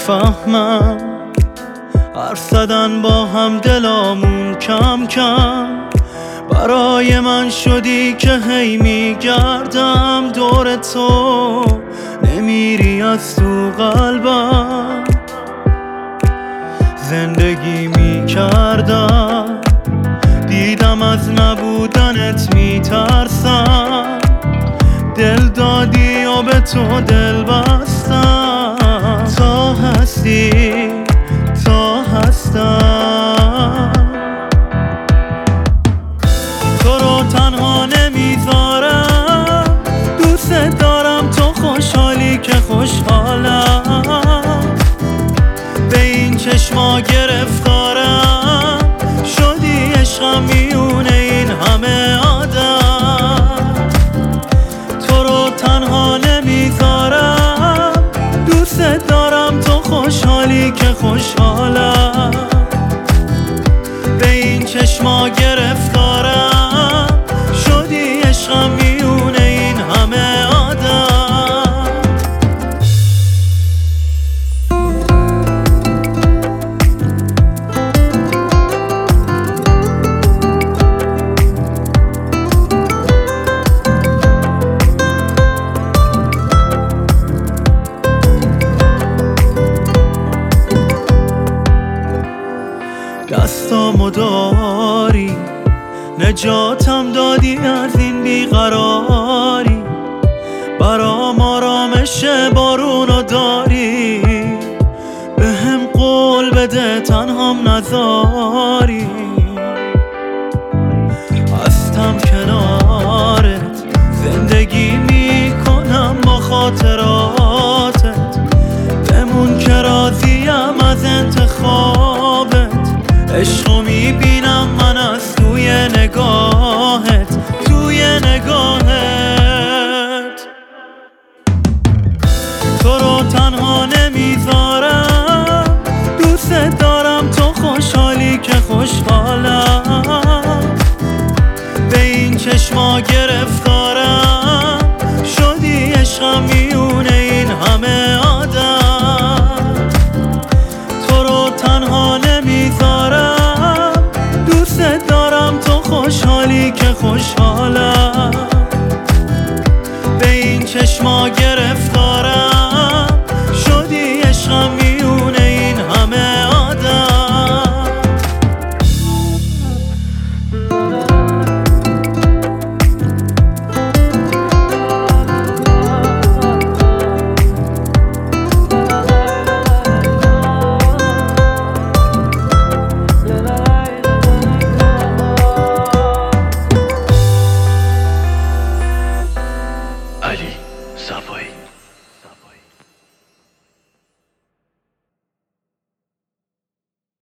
نمیفهمم، حرف زدن با هم دلامون کم کم. برای من شدی که هی میگردم دور تو، نمیری از تو قلبم. زندگی میکردم، دیدم از نبودنت میترسم. دل دادی و به تو دل بستم، تا هستی تا هستم. تو رو تنها نمیذارم، دوست دارم تو خوشحالی که خوشحالم. به این چشما گرفتارم، شدی عشقم میونه این همه آدم. تو رو تنها نمیذارم، دوست دارم تو خوشحالی که خوشحالم. به این چشما گرفتارم، شدی عشقم میونه این همه آدم. دستامو داری، نجاتم دادی از این بیقراری. برام آرامش بارونو داری، بهم قول بده تنهام نذاری. هستم کنارت، زندگی میکنم با خاطراتت. بمون که راضیم از انتخابت. عشقو میبینم من از توی نگاهت، توی نگاهت. تو رو تنها نمیذارم، دوست دارم تو خوشحالی که خوشحالم. به این چشما گرفتارم، شدی عشقم میونه این همه آدم. تو رو تنها نمیذارم، دوست دارم تو خوشحالی که خوشحالم.